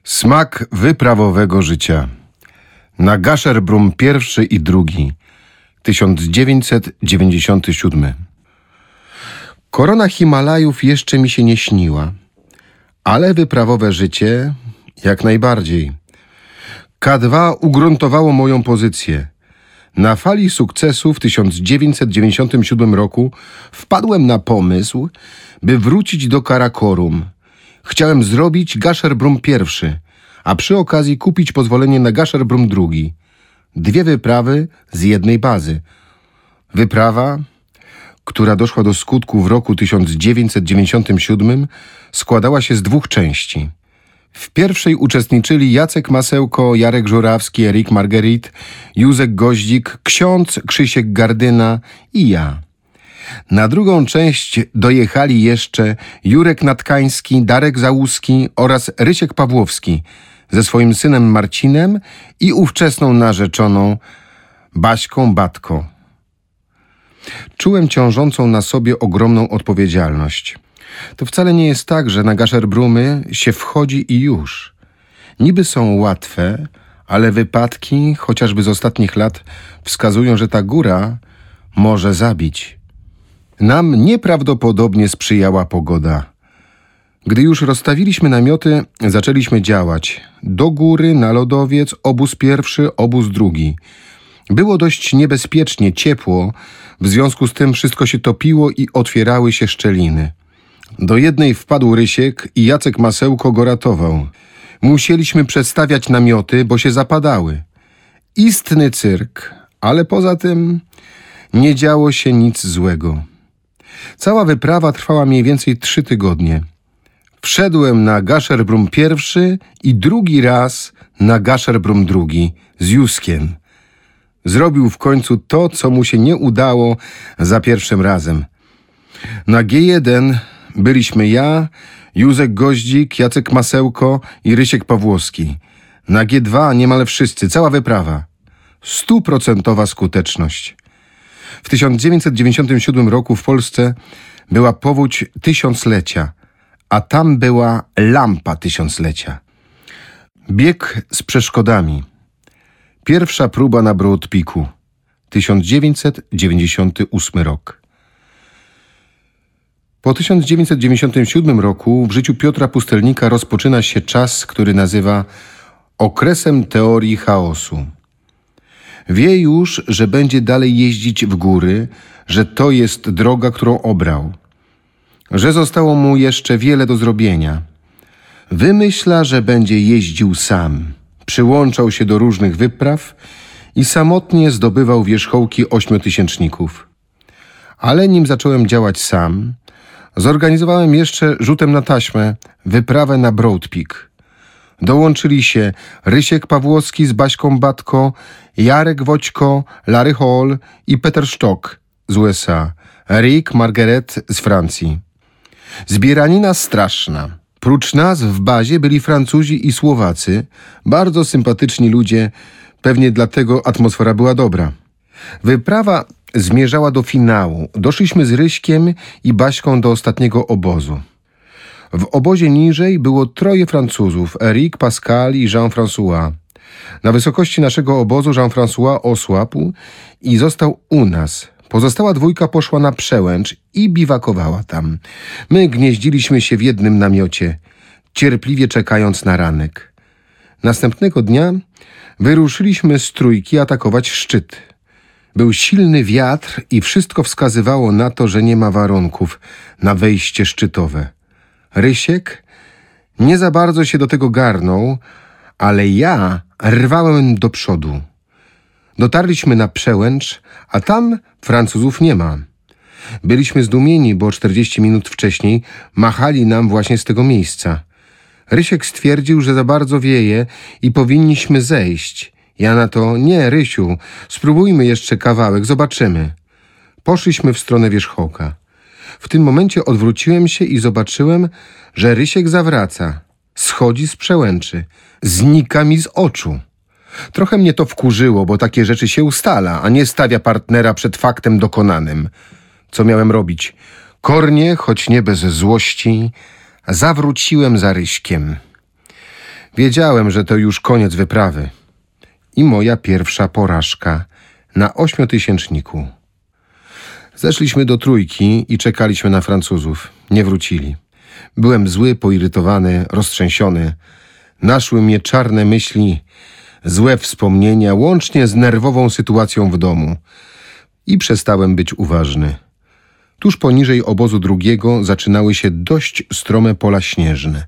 Smak wyprawowego życia. Na Gasherbrum I i II, 1997. Korona Himalajów jeszcze mi się nie śniła, ale wyprawowe życie jak najbardziej. K2 ugruntowało moją pozycję. Na fali sukcesu w 1997 roku wpadłem na pomysł, by wrócić do Karakorum. Chciałem zrobić Gasherbrum I, a przy okazji kupić pozwolenie na Gasherbrum II. 2 wyprawy z jednej bazy. Wyprawa, która doszła do skutku w roku 1997, składała się z 2 części. W pierwszej uczestniczyli Jacek Masełko, Jarek Żurawski, Erik Marguerite, Józek Goździk, ksiądz Krzysiek Gardyna i ja. Na drugą część dojechali jeszcze Jurek Natkański, Darek Załuski oraz Rysiek Pawłowski ze swoim synem Marcinem i ówczesną narzeczoną Baśką Batko. Czułem ciążącą na sobie ogromną odpowiedzialność. To wcale nie jest tak, że na Gaszerbrumy się wchodzi i już. Niby są łatwe, ale wypadki, chociażby z ostatnich lat, wskazują, że ta góra może zabić. Nam nieprawdopodobnie sprzyjała pogoda. Gdy już rozstawiliśmy namioty, zaczęliśmy działać. Do góry, na lodowiec, obóz pierwszy, obóz drugi. Było dość niebezpiecznie, ciepło, w związku z tym wszystko się topiło i otwierały się szczeliny. Do jednej wpadł Rysiek i Jacek Masełko go ratował. Musieliśmy przestawiać namioty, bo się zapadały. Istny cyrk, ale poza tym nie działo się nic złego. Cała wyprawa trwała mniej więcej 3 tygodnie. Wszedłem na Gasherbrum I i drugi raz na Gasherbrum II z Józkiem. Zrobił w końcu to, co mu się nie udało za pierwszym razem. Na G1 byliśmy ja, Józek Goździk, Jacek Masełko i Rysiek Pawłowski. Na G2 niemal wszyscy, cała wyprawa. 100% skuteczność. W 1997 roku w Polsce była powódź 1000-lecia, a tam była lampa 1000-lecia. Bieg z przeszkodami. Pierwsza próba na Broad Peaku. 1998 rok. Po 1997 roku w życiu Piotra Pustelnika rozpoczyna się czas, który nazywa okresem teorii chaosu. Wie już, że będzie dalej jeździć w góry, że to jest droga, którą obrał, że zostało mu jeszcze wiele do zrobienia. Wymyśla, że będzie jeździł sam, przyłączał się do różnych wypraw i samotnie zdobywał wierzchołki 8-tysięczników. Ale nim zacząłem działać sam, zorganizowałem jeszcze rzutem na taśmę wyprawę na Broad Peak. Dołączyli się Rysiek Pawłowski z Baśką Batko, Jarek Woćko, Larry Hall i Peter Stock z USA, Erik Marguerite z Francji. Zbieranina straszna. Prócz nas w bazie byli Francuzi i Słowacy, bardzo sympatyczni ludzie, pewnie dlatego atmosfera była dobra. Wyprawa zmierzała do finału. Doszliśmy z Ryśkiem i Baśką do ostatniego obozu. W obozie niżej było 3 Francuzów, Eric, Pascal i Jean-François. Na wysokości naszego obozu Jean-François osłabł i został u nas. Pozostała 2 poszła na przełęcz i biwakowała tam. My gnieździliśmy się w jednym namiocie, cierpliwie czekając na ranek. Następnego dnia wyruszyliśmy z 3 atakować szczyt. Był silny wiatr i wszystko wskazywało na to, że nie ma warunków na wejście szczytowe. Rysiek nie za bardzo się do tego garnął, ale ja rwałem do przodu. Dotarliśmy na przełęcz, a tam Francuzów nie ma. Byliśmy zdumieni, bo 40 minut wcześniej machali nam właśnie z tego miejsca. Rysiek stwierdził, że za bardzo wieje i powinniśmy zejść. Ja na to: nie, Rysiu, spróbujmy jeszcze kawałek, zobaczymy. Poszliśmy w stronę wierzchołka. W tym momencie odwróciłem się i zobaczyłem, że Rysiek zawraca. Schodzi z przełęczy. Znika mi z oczu. Trochę mnie to wkurzyło, bo takie rzeczy się ustala, a nie stawia partnera przed faktem dokonanym. Co miałem robić? Kornie, choć nie bez złości, zawróciłem za Ryśkiem. Wiedziałem, że to już koniec wyprawy. I moja pierwsza porażka na 8-tysięczniku. Zeszliśmy do Trójki i czekaliśmy na Francuzów. Nie wrócili. Byłem zły, poirytowany, roztrzęsiony. Naszły mnie czarne myśli, złe wspomnienia, łącznie z nerwową sytuacją w domu. I przestałem być uważny. Tuż poniżej obozu drugiego zaczynały się dość strome pola śnieżne.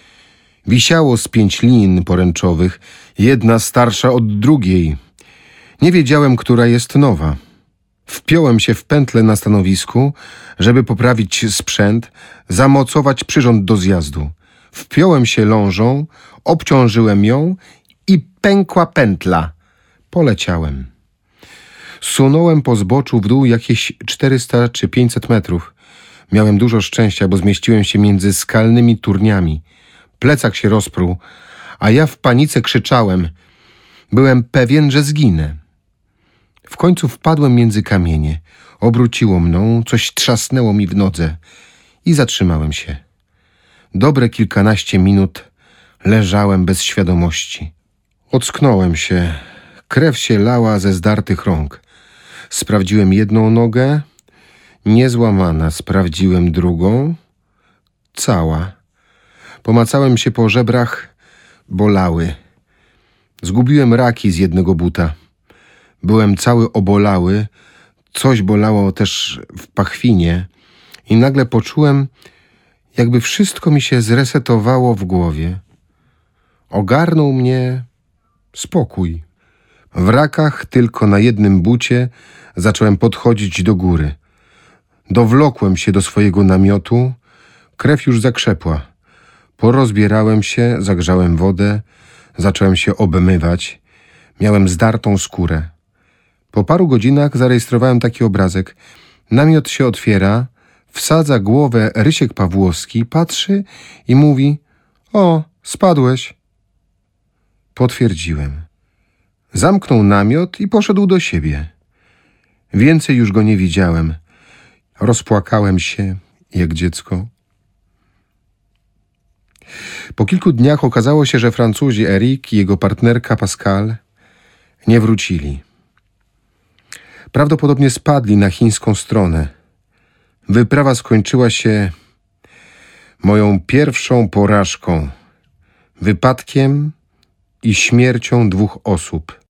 Wisiało z 5 lin poręczowych, jedna starsza od drugiej. Nie wiedziałem, która jest nowa. Wpiąłem się w pętlę na stanowisku, żeby poprawić sprzęt, zamocować przyrząd do zjazdu. Wpiąłem się lążą, obciążyłem ją i pękła pętla. Poleciałem. Sunąłem po zboczu w dół jakieś 400 czy 500 metrów. Miałem dużo szczęścia, bo zmieściłem się między skalnymi turniami. Plecak się rozpruł, a ja w panice krzyczałem. Byłem pewien, że zginę. W końcu wpadłem między kamienie. Obróciło mną, coś trzasnęło mi w nodze i zatrzymałem się. Dobre kilkanaście minut leżałem bez świadomości. Ocknąłem się. Krew się lała ze zdartych rąk. Sprawdziłem jedną nogę, niezłamana. Sprawdziłem drugą, cała. Pomacałem się po żebrach, bolały. Zgubiłem raki z jednego buta. Byłem cały obolały, coś bolało też w pachwinie i nagle poczułem, jakby wszystko mi się zresetowało w głowie. Ogarnął mnie spokój. W rakach tylko na jednym bucie zacząłem podchodzić do góry. Dowlokłem się do swojego namiotu, krew już zakrzepła. Porozbierałem się, zagrzałem wodę, zacząłem się obmywać. Miałem zdartą skórę. Po paru godzinach zarejestrowałem taki obrazek. Namiot się otwiera, wsadza głowę Rysiek Pawłowski, patrzy i mówi: „O, spadłeś”. Potwierdziłem. Zamknął namiot i poszedł do siebie. Więcej już go nie widziałem. Rozpłakałem się jak dziecko. Po kilku dniach okazało się, że Francuzi Eric i jego partnerka Pascal nie wrócili. Prawdopodobnie spadli na chińską stronę. Wyprawa skończyła się moją pierwszą porażką, wypadkiem i śmiercią 2 osób.